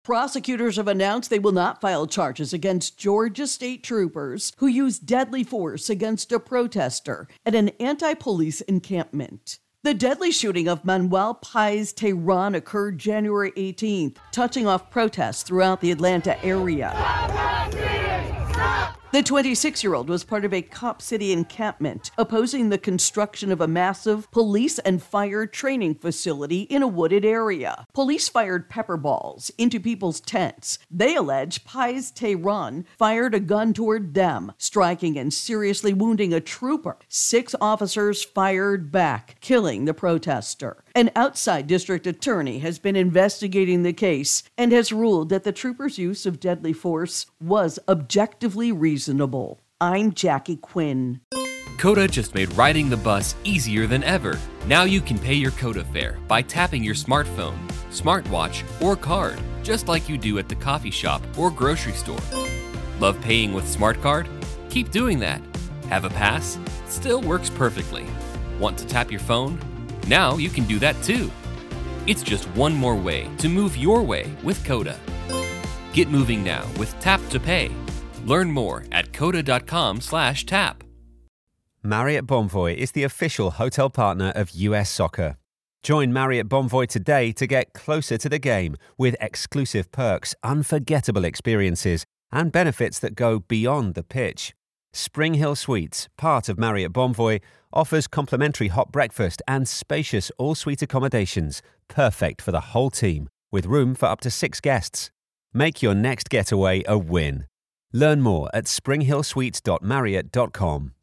Prosecutors have announced they will not file charges against Georgia state troopers who used deadly force against a protester at an anti-police encampment. The deadly shooting of Manuel Páez Terán occurred January 18th, touching off protests throughout the Atlanta area. The 26-year-old was part of a Cop City encampment opposing the construction of a massive police and fire training facility in a wooded area. Police fired pepper balls into people's tents. They allege Páez Terán fired a gun toward them, striking and seriously wounding a trooper. 6 officers fired back, killing the protester. An outside district attorney has been investigating the case and has ruled that the trooper's use of deadly force was objectively reasonable. I'm Jackie Quinn. Coda just made riding the bus easier than ever. Now you can pay your Coda fare by tapping your smartphone, smartwatch, or card, just like you do at the coffee shop or grocery store. Love paying with SmartCard? Keep doing that. Have a pass? Still works perfectly. Want to tap your phone? Now you can do that too. It's just one more way to move your way with Coda. Get moving now with Tap to Pay. Learn more at coda.com/tap. Marriott Bonvoy is the official hotel partner of US Soccer. Join Marriott Bonvoy today to get closer to the game with exclusive perks, unforgettable experiences, and benefits that go beyond the pitch. Spring Hill Suites, part of Marriott Bonvoy, offers complimentary hot breakfast and spacious all-suite accommodations, perfect for the whole team, with room for up to 6 guests. Make your next getaway a win. Learn more at springhillsuites.marriott.com.